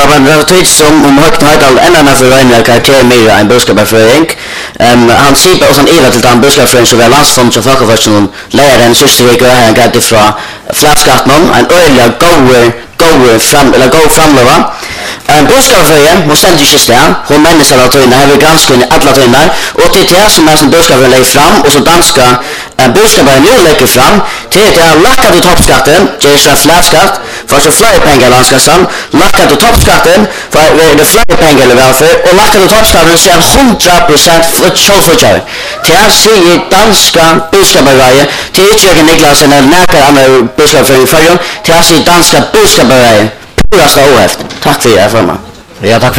budskapen det tycks som högt höjtal ända för Reine karaktär mer en budskapsföring. Han sitter och sån eva till den budskapsföring så väl landsfond så folkvården läraren sista veckan här gav ifrån flaskskatten en öliga go framlöva. Budskapsföringen måste inte just där. Hon människor att in här vi ganska alla tunnar och till det som är som budskapsföringen lägger fram och så danska budskapen nu lägger fram till det är lackat i toppskatten det är så flaskskatt för så fler pengar landskassan lackat i toppskatten för det fler pengar välfärd och lackat i toppskatten så är 100% för självförsörjning. Det är så i danska budskapsföringen till det Niklas eller näkar andra budskapsföringen för det är så i danska budskapsföringen purast ohäft. Tack för det, förman. Ja, tack